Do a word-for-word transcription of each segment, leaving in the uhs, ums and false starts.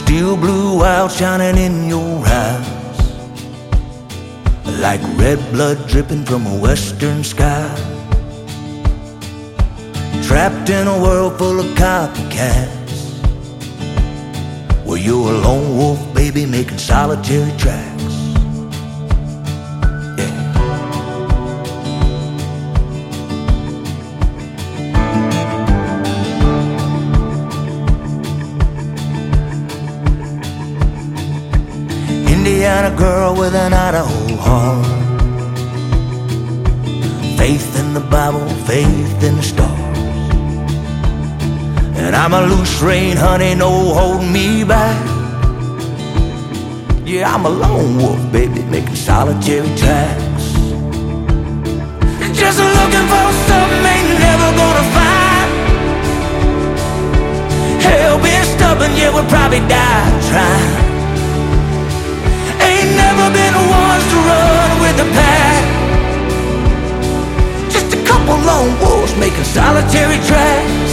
steel blue out shining in your eyes, like red blood dripping from a western sky. Trapped in a world full of copycats, where you're a lone wolf, baby, making solitary tracks. Indiana girl with an Idaho heart, faith in the Bible, faith in the stars. And I'm a loose rein, honey, no holding me back. Yeah, I'm a lone wolf, baby, making solitary tracks. Just looking for something ain't never gonna find. Hell, being stubborn, yeah, we'll probably die trying. Ain't never been the ones to run with the pack. Just a couple lone wolves making solitary tracks.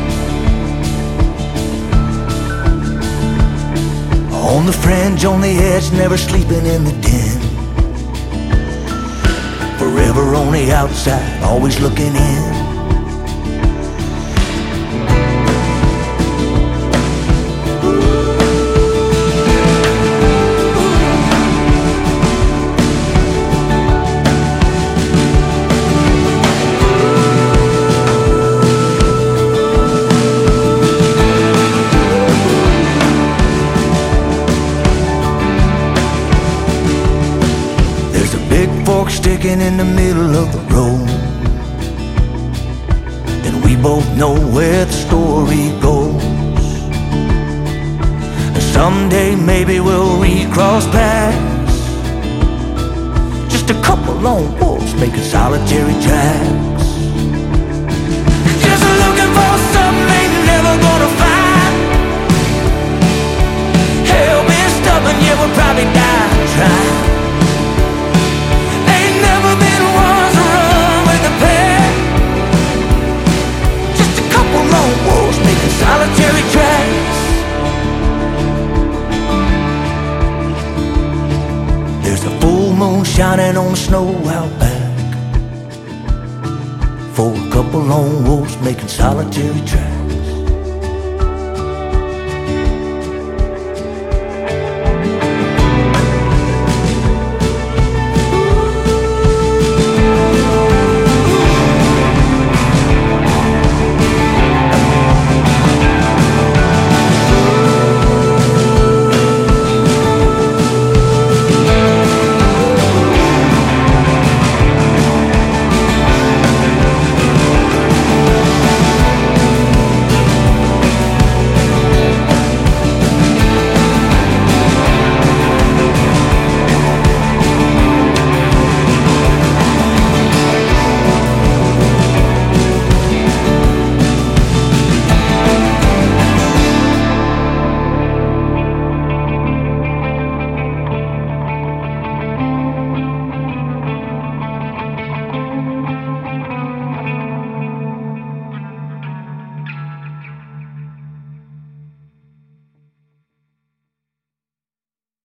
On the fringe, on the edge, never sleeping in the den. Forever on the outside, always looking in. Sticking in the middle of the road, and we both know where the story goes. And someday maybe we'll recross paths, just a couple lone wolves making solitary tracks. Just looking for something ain't never gonna find. Hell, being stubborn, yeah, we'll probably die trying. Solitary tracks. There's a full moon shining on the snow out back, for a couple lone wolves making solitary tracks.